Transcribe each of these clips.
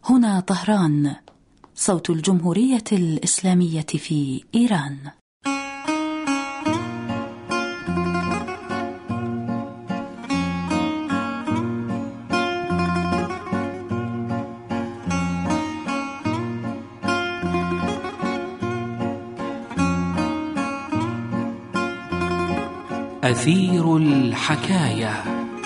هنا طهران، صوت الجمهورية الإسلامية في إيران. أثير الحكاية.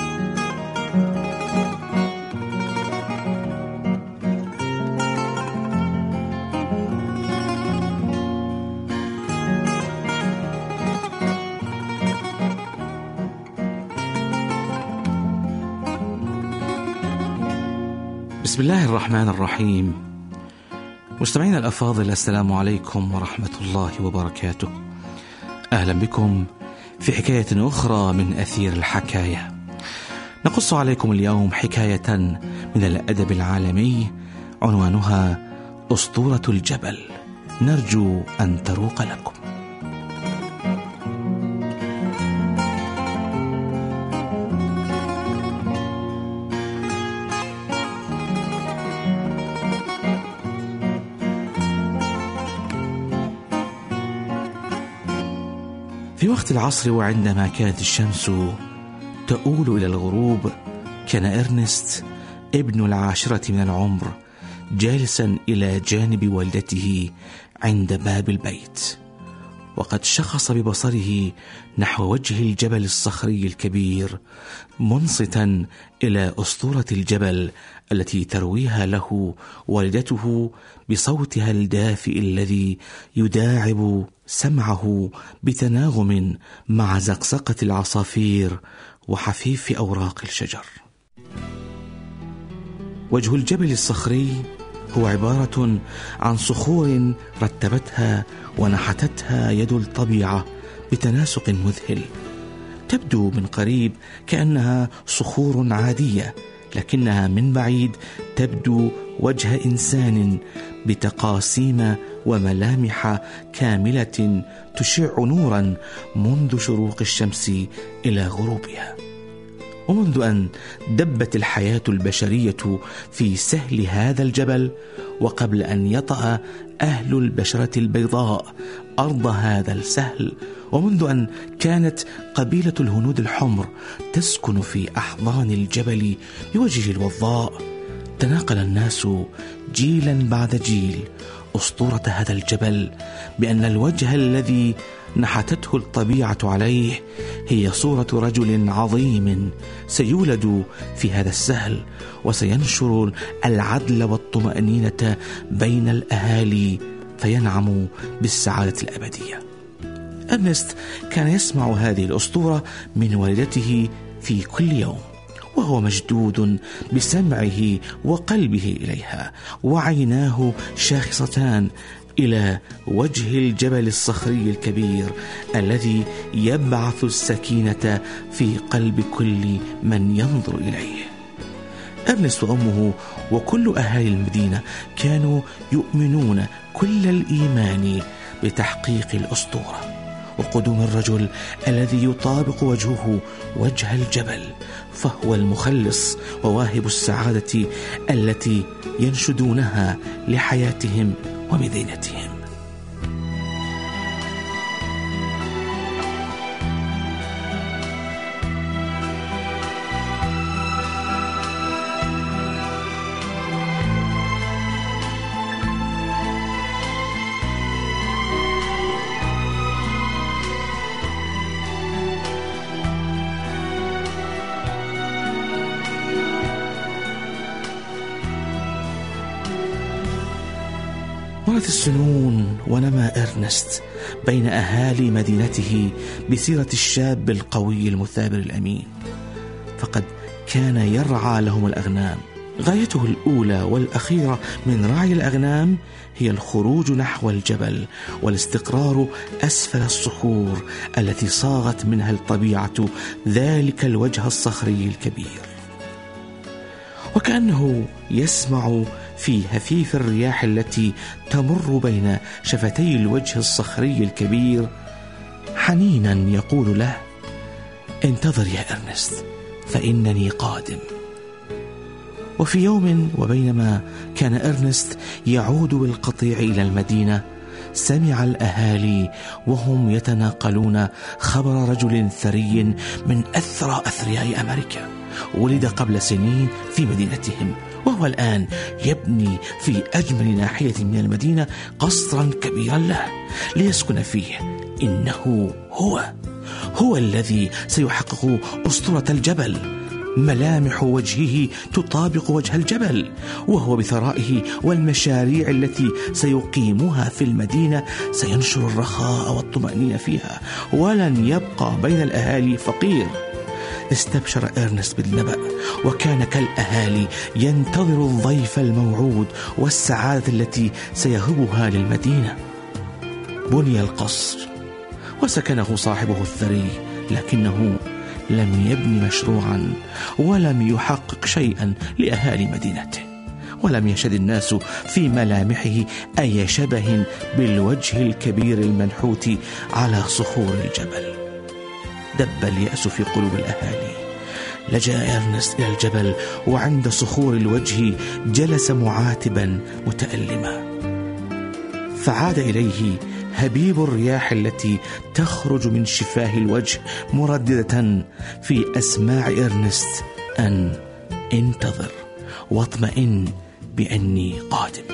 بسم الله الرحمن الرحيم. مستمعينا الأفاضل، السلام عليكم ورحمة الله وبركاته. أهلا بكم في حكاية أخرى من أثير الحكاية. نقص عليكم اليوم حكاية من الأدب العالمي عنوانها أسطورة الجبل، نرجو أن تروق لكم. في وقت العصر وعندما كانت الشمس تؤول إلى الغروب، كان إرنست ابن 10 من العمر جالسا إلى جانب والدته عند باب البيت، وقد شخص ببصره نحو وجه الجبل الصخري الكبير، منصتا إلى أسطورة الجبل التي ترويها له والدته بصوتها الدافئ الذي يداعب سمعه بتناغم مع زقزقة العصافير وحفيف أوراق الشجر. وجه الجبل الصخري هو عبارة عن صخور رتبتها ونحتتها يد الطبيعة بتناسق مذهل. تبدو من قريب كأنها صخور عادية، لكنها من بعيد تبدو وجه إنسان بتقاسيم وملامح كاملة تشع نورا منذ شروق الشمس إلى غروبها. ومنذ أن دبت الحياة البشرية في سهل هذا الجبل، وقبل أن يطأ أهل البشرة البيضاء أرض هذا السهل، ومنذ أن كانت قبيلة الهنود الحمر تسكن في أحضان الجبل بوجهه الوضاء، تناقل الناس جيلا بعد جيل أسطورة هذا الجبل بأن الوجه الذي نحتته الطبيعة عليه هي صورة رجل عظيم سيولد في هذا السهل، وسينشر العدل والطمأنينة بين الأهالي، فينعم بالسعادة الأبدية. إرنست كان يسمع هذه الأسطورة من والدته في كل يوم، وهو مشدود بسمعه وقلبه إليها، وعيناه شاخصتان إلى وجه الجبل الصخري الكبير الذي يبعث السكينة في قلب كل من ينظر إليه. إرنست وأمه وكل أهالي المدينة كانوا يؤمنون كل الإيمان بتحقيق الأسطورة وقدوم الرجل الذي يطابق وجهه وجه الجبل، فهو المخلص وواهب السعادة التي ينشدونها لحياتهم ومدينتهم. مرت السنون ونما إرنست بين أهالي مدينته بسيرة الشاب القوي المثابر الأمين، فقد كان يرعى لهم الأغنام. غايته الأولى والأخيرة من رعي الأغنام هي الخروج نحو الجبل والاستقرار أسفل الصخور التي صاغت منها الطبيعة ذلك الوجه الصخري الكبير. وكأنه يسمع في هفيف الرياح التي تمر بين شفتي الوجه الصخري الكبير حنينا يقول له: انتظر يا إرنست فإنني قادم. وفي يوم وبينما كان إرنست يعود بالقطيع إلى المدينة، سمع الأهالي وهم يتناقلون خبر رجل ثري من أثرى أثرياء أمريكا، ولد قبل سنين في مدينتهم، وهو الآن يبني في أجمل ناحية من المدينة قصرا كبيرا له ليسكن فيه. إنه هو الذي سيحقق أسطورة الجبل. ملامح وجهه تطابق وجه الجبل، وهو بثرائه والمشاريع التي سيقيمها في المدينة سينشر الرخاء والطمأنينة فيها، ولن يبقى بين الأهالي فقير. استبشر إرنست بالنبأ، وكان كالأهالي ينتظر الضيف الموعود والسعادة التي سيهبها للمدينة. بني القصر وسكنه صاحبه الثري، لكنه لم يبني مشروعا ولم يحقق شيئا لأهالي مدينته، ولم يشهد الناس في ملامحه أي شبه بالوجه الكبير المنحوت على صخور الجبل. دب اليأس في قلوب الأهالي. لجأ إرنست إلى الجبل، وعند صخور الوجه جلس معاتبا متألما، فعاد إليه هبيب الرياح التي تخرج من شفاه الوجه مرددة في أسماع إرنست أن انتظر واطمئن بأني قادم.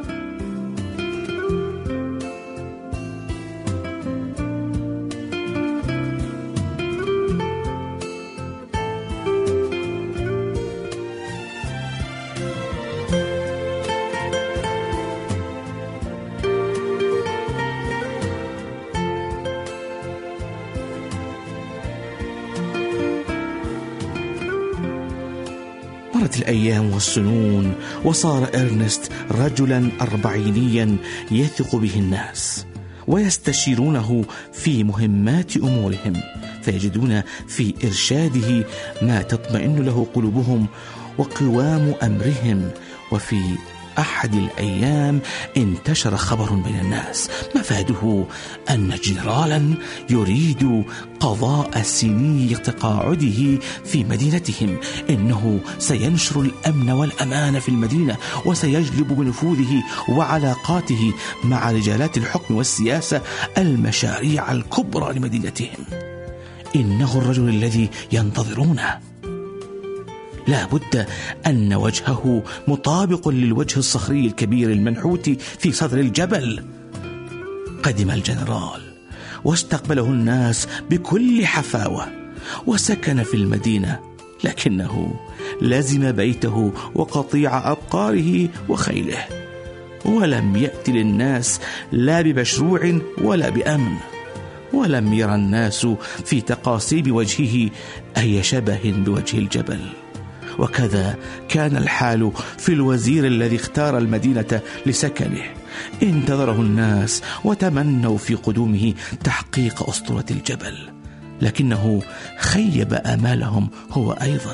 مرت الأيام والسنون، وصار إرنست رجلا أربعينيا يثق به الناس ويستشيرونه في مهمات أمورهم، فيجدون في إرشاده ما تطمئن له قلوبهم وقوام أمرهم. وفي أحد الأيام انتشر خبر بين الناس مفاده أن جنرالا يريد قضاء سني تقاعده في مدينتهم. إنه سينشر الأمن والأمان في المدينة، وسيجلب بنفوذه وعلاقاته مع رجالات الحكم والسياسة المشاريع الكبرى لمدينتهم. إنه الرجل الذي ينتظرونه. لا بد أن وجهه مطابق للوجه الصخري الكبير المنحوت في صدر الجبل. قدم الجنرال واستقبله الناس بكل حفاوة، وسكن في المدينة، لكنه لزم بيته وقطيع أبقاره وخيله، ولم يأتي للناس لا بمشروع ولا بأمن. ولم يرى الناس في تقاسيم وجهه أي شبه بوجه الجبل. وكذا كان الحال في الوزير الذي اختار المدينة لسكنه. انتظره الناس وتمنوا في قدومه تحقيق أسطورة الجبل، لكنه خيب آمالهم هو أيضا.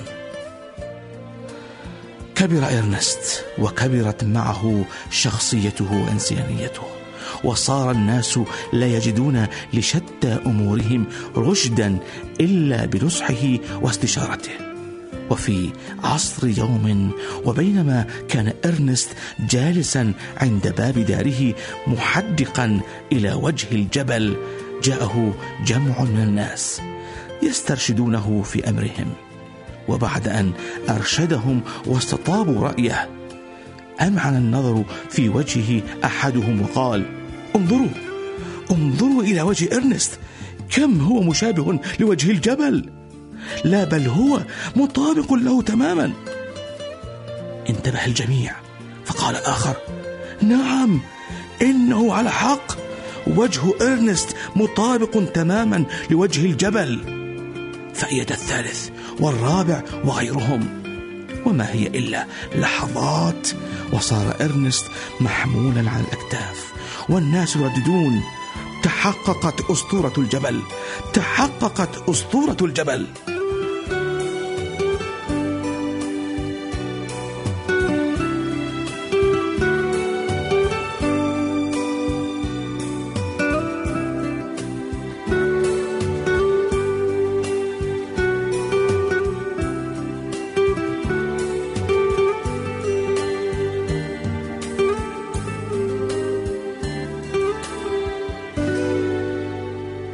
كبر إرنست، وكبرت معه شخصيته وإنسانيته، وصار الناس لا يجدون لشتى أمورهم رشدا إلا بنصحه واستشارته. وفي عصر يوم، وبينما كان إرنست جالسا عند باب داره محدقا إلى وجه الجبل، جاءه جمع من الناس يسترشدونه في أمرهم. وبعد أن أرشدهم واستطابوا رأيه، أمعن النظر في وجهه أحدهم وقال: انظروا إلى وجه إرنست، كم هو مشابه لوجه الجبل، لا بل هو مطابق له تماما. انتبه الجميع، فقال آخر: نعم، إنه على حق، وجه إرنست مطابق تماما لوجه الجبل. فأيد الثالث والرابع وغيرهم، وما هي إلا لحظات وصار إرنست محمولا على الأكتاف، والناس يرددون: تحققت أسطورة الجبل، تحققت أسطورة الجبل.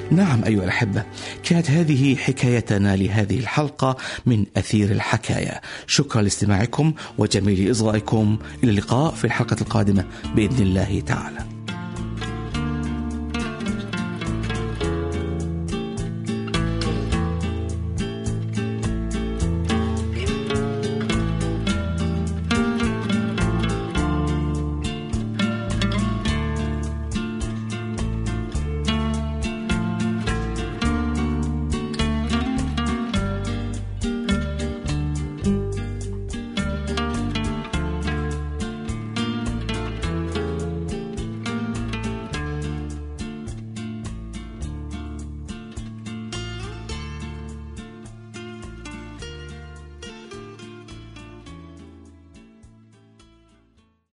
نعم أيها الأحبة، كانت هذه حكايتنا لهذه الحلقة من أثير الحكاية. شكرا لاستماعكم وجميل إصغائكم. إلى اللقاء في الحلقة القادمة بإذن الله تعالى.